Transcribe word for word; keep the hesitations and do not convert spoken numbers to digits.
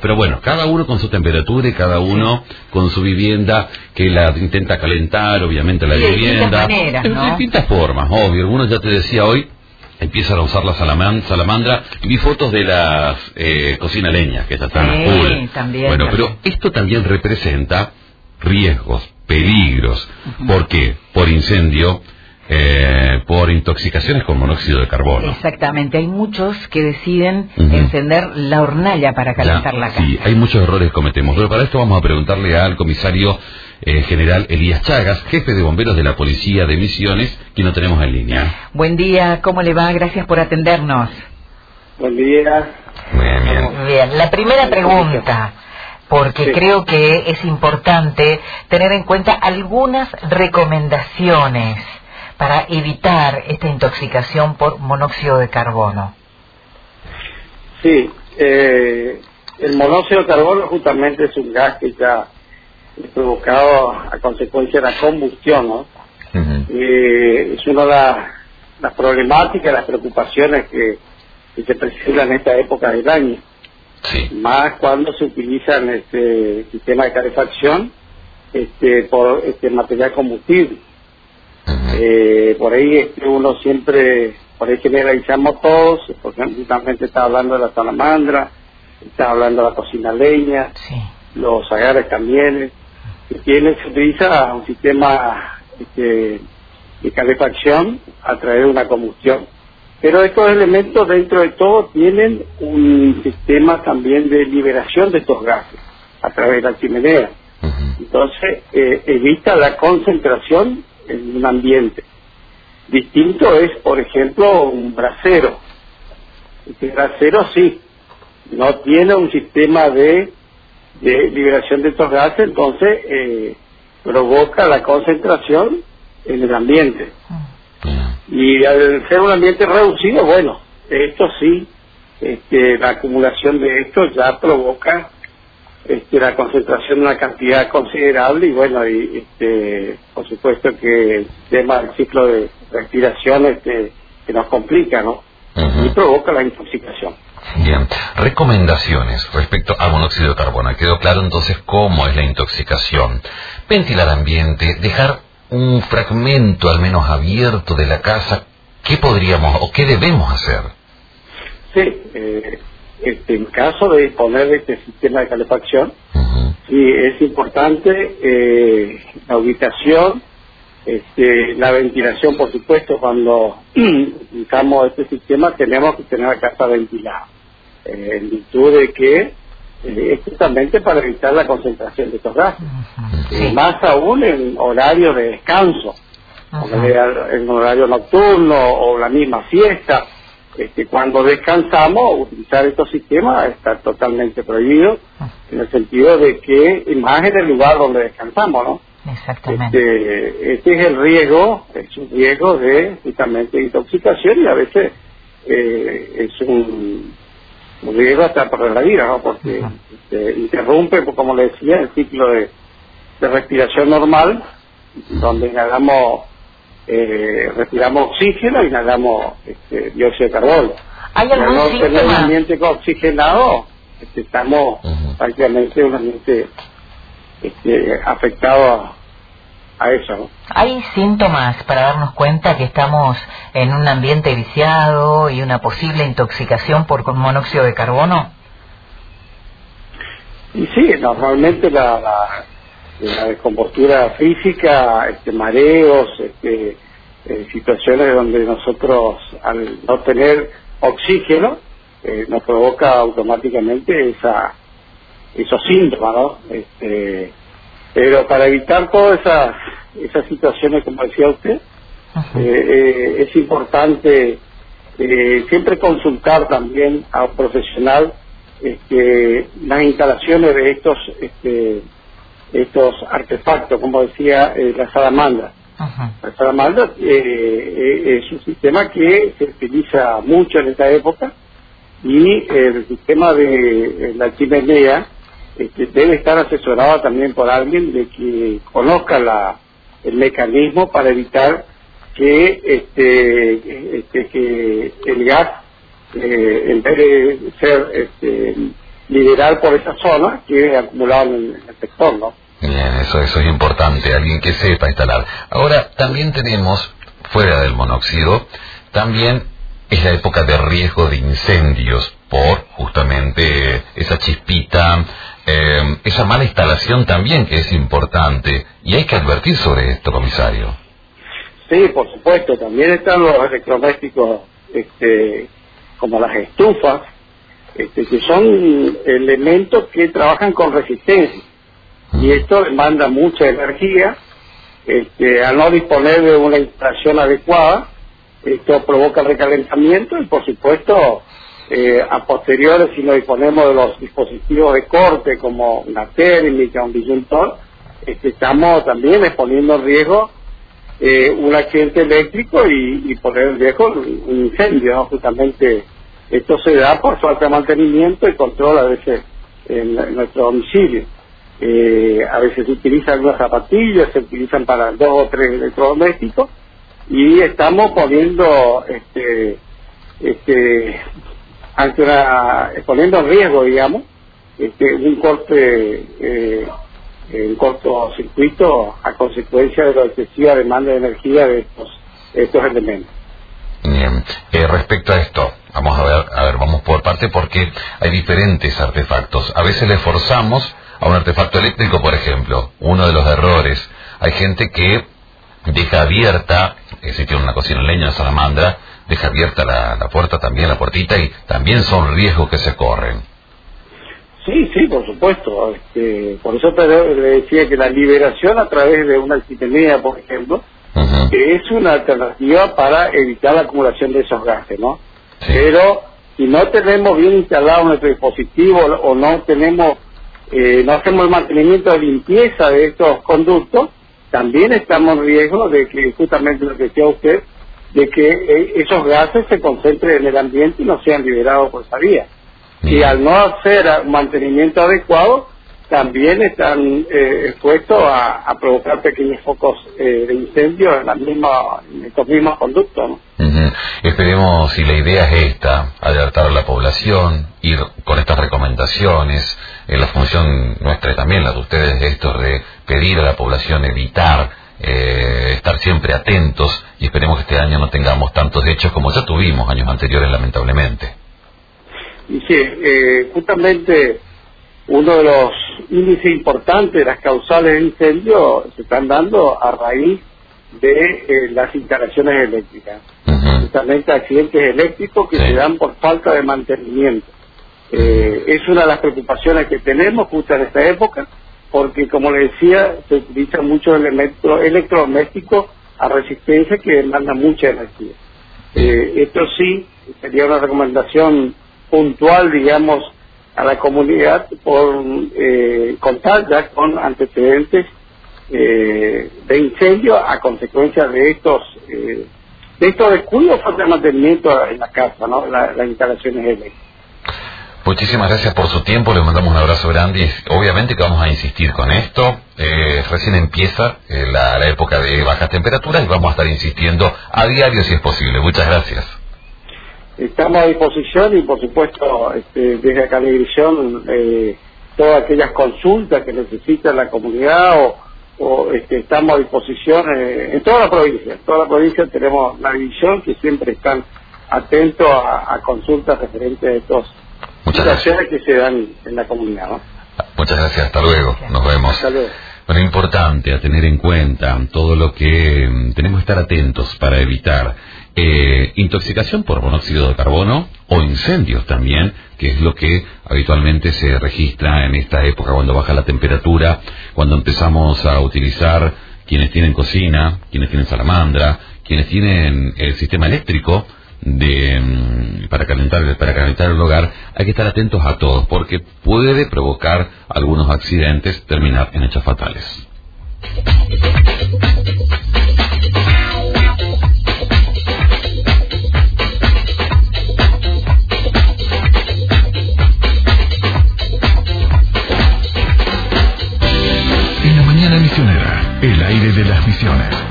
pero bueno, cada uno con su temperatura y cada uno con su vivienda que la intenta calentar, obviamente la sí, vivienda. De distintas maneras, ¿no? De distintas formas, obvio. Algunos, ya te decía hoy, empiezan a usar la salaman, salamandra. Vi fotos de las eh, cocina leña, que ya están sí, a full. También, bueno, también. pero esto también representa riesgos, peligros. Uh-huh. ¿Por qué? Por incendio, eh, por intoxicaciones con monóxido de carbono. Exactamente, hay muchos que deciden uh-huh. encender la hornalla para calentar ya, la casa. Sí, hay muchos errores que cometemos, pero para esto vamos a preguntarle al comisario eh, general Elías Chagas, jefe de bomberos de la Policía de Misiones, quien lo tenemos en línea. Buen día, ¿cómo le va? Gracias por atendernos. Buen día. Bien, bien. Bien, la primera pregunta, porque sí. creo que es importante tener en cuenta algunas recomendaciones para evitar esta intoxicación por monóxido de carbono. Sí, eh, el monóxido de carbono justamente es un gas que está provocado a consecuencia de la combustión, ¿no? Uh-huh. Eh, es una de las, las problemáticas, las preocupaciones que, que se presentan en esta época del año. Sí. Más cuando se utilizan este sistema de calefacción este, por este material combustible. Uh-huh. Eh, por ahí este, uno siempre, por ahí generalizamos todos, porque justamente está hablando de la salamandra, está hablando de la cocina leña, sí. los agares también, que tienen, se utiliza un sistema este, de calefacción a través de una combustión. Pero estos elementos dentro de todo tienen un sistema también de liberación de estos gases a través de la chimenea. Uh-huh. Entonces eh, evita la concentración en un ambiente. Distinto es, por ejemplo, un brasero. Este brasero sí, no tiene un sistema de, de liberación de estos gases, entonces eh, provoca la concentración en el ambiente. Y al ser un ambiente reducido, bueno, esto sí, este, la acumulación de esto ya provoca este, la concentración de una cantidad considerable y bueno, y este, por supuesto que el tema del ciclo de respiración este, que nos complica, ¿no? Uh-huh. Y provoca la intoxicación. Bien, recomendaciones respecto al monóxido de carbono. Quedó claro entonces cómo es la intoxicación. Ventilar ambiente, dejar un fragmento al menos abierto de la casa. ¿Qué podríamos o qué debemos hacer? Sí, eh, este, en caso de disponer de este sistema de calefacción, uh-huh. sí es importante eh, la ubicación, este, la ventilación, por supuesto. Cuando utilizamos este sistema tenemos que tener la casa ventilada, eh, en virtud de que eh, es justamente para evitar la concentración de estos gases, uh-huh. sí. eh, más aún en horario de descanso, uh-huh. en horario nocturno o la misma siesta. Este, cuando descansamos, utilizar estos sistemas está totalmente prohibido, uh-huh. en el sentido de que, más en el lugar donde descansamos, ¿no? Exactamente. Este, este es el riesgo, es un riesgo de justamente intoxicación y a veces eh, es un, un riesgo hasta para la vida, ¿no? Porque uh-huh. este, interrumpe, como le decía, el ciclo de, de respiración normal, donde inhalamos, eh, respiramos oxígeno y inhalamos este, dióxido de carbono. ¿Hay algún no síntoma? tener un ambiente oxigenado, este, estamos uh-huh. prácticamente en un ambiente este, afectado a, a eso, ¿no? ¿Hay síntomas para darnos cuenta que estamos en un ambiente viciado y una posible intoxicación por monóxido de carbono? Y sí, normalmente la, la, la descompostura física, este, mareos, este, eh, situaciones donde nosotros al no tener oxígeno eh, nos provoca automáticamente esa esos síntomas, ¿no? Este, pero para evitar todas esas esas situaciones, como decía usted, uh-huh. eh, eh, es importante eh, siempre consultar también a un profesional este, las instalaciones de estos este, estos artefactos, como decía eh, la salamandra. Uh-huh. La salamandra eh, es un sistema que se utiliza mucho en esta época y el sistema de la chimenea Este, debe estar asesorado también por alguien de que conozca la, el mecanismo para evitar que este, este que el gas eh, en vez de ser este, liberar por esa zona que es acumulado en el, en el sector, ¿no? Bien, eso, eso es importante, alguien que sepa instalar. Ahora, también tenemos, fuera del monóxido, también es la época de riesgo de incendios por justamente esa chispita, eh, esa mala instalación también que es importante, y hay que advertir sobre esto, comisario. Sí, por supuesto, también están los electrodomésticos este, como las estufas, este, que son elementos que trabajan con resistencia. Y esto demanda mucha energía, este, al no disponer de una instalación adecuada, esto provoca recalentamiento y por supuesto eh, a posteriores, si no disponemos de los dispositivos de corte como una térmica, un disyuntor, este, estamos también exponiendo en riesgo eh, un accidente eléctrico y, y poner en riesgo un incendio, ¿no? Justamente esto se da por falta de mantenimiento y control a veces en, en nuestro domicilio. Eh, a veces se utilizan algunas zapatillas, se utilizan para dos o tres electrodomésticos y estamos poniendo este, este, ante una, poniendo en riesgo, digamos, este, un corte, eh, un cortocircuito a consecuencia de la excesiva demanda de energía de estos, de estos elementos. Bien, eh, respecto a esto, vamos a ver, a ver, vamos por parte porque hay diferentes artefactos. A veces le forzamos a un artefacto eléctrico, por ejemplo, uno de los errores. Hay gente que deja abierta, eh, si tiene una cocina en leña, en salamandra, deja abierta la, la puerta también, la puertita, y también son riesgos que se corren. Sí, sí, por supuesto. Este, por eso te le decía que la liberación a través de una chimenea, por ejemplo, uh-huh. es una alternativa para evitar la acumulación de esos gases, ¿no? Sí. Pero si no tenemos bien instalado nuestro dispositivo o no tenemos Eh, no hacemos el mantenimiento de limpieza de estos conductos, también estamos en riesgo de que, justamente lo que decía usted, de que eh, esos gases se concentren en el ambiente y no sean liberados por esa vía. Bien. Y al no hacer un mantenimiento adecuado, también están eh, expuestos a, a provocar pequeños focos eh, de incendio en, la misma, en estos mismos conductos, ¿no? Uh-huh. Esperemos, si la idea es esta, alertar a la población, ir con estas recomendaciones, eh, la función nuestra y también la de ustedes, esto de pedir a la población evitar, eh, estar siempre atentos, y esperemos que este año no tengamos tantos hechos como ya tuvimos años anteriores, lamentablemente. Y sí, eh, justamente uno de los índices importantes de las causales de incendio se están dando a raíz de eh, las instalaciones eléctricas. Uh-huh. Justamente accidentes eléctricos que sí. se dan por falta de mantenimiento. Eh, es una de las preocupaciones que tenemos justo en esta época, porque como le decía, se utilizan muchos elementos electrodomésticos a resistencia que demandan mucha energía. Eh, esto sí sería una recomendación puntual, digamos, a la comunidad por eh, contar ya con antecedentes eh, de incendio a consecuencia de estos eh, de estos descuidos, falta de mantenimiento en la casa, ¿no? La, las instalaciones eléctricas. Muchísimas gracias por su tiempo, les mandamos un abrazo grande y obviamente que vamos a insistir con esto. Eh, recién empieza eh, la, la época de bajas temperaturas y vamos a estar insistiendo a diario si es posible. Muchas gracias. Estamos a disposición y por supuesto este, desde Canegrillón eh, todas aquellas consultas que necesita la comunidad o, o este, estamos a disposición eh, en toda la provincia. En toda la provincia tenemos la división que siempre están atentos a, a consultas referentes a estos situaciones que se dan en la comunidad, ¿no? Muchas gracias, hasta luego, nos vemos. Hasta luego. Bueno, importante a tener en cuenta todo lo que mm, tenemos que estar atentos para evitar eh, intoxicación por monóxido de carbono o incendios también, que es lo que habitualmente se registra en esta época cuando baja la temperatura, cuando empezamos a utilizar quienes tienen cocina, quienes tienen salamandra, quienes tienen el sistema eléctrico de para calentar para calentar el hogar. Hay que estar atentos a todos porque puede provocar algunos accidentes, terminar en hechos fatales. En la mañana misionera, el aire de las misiones.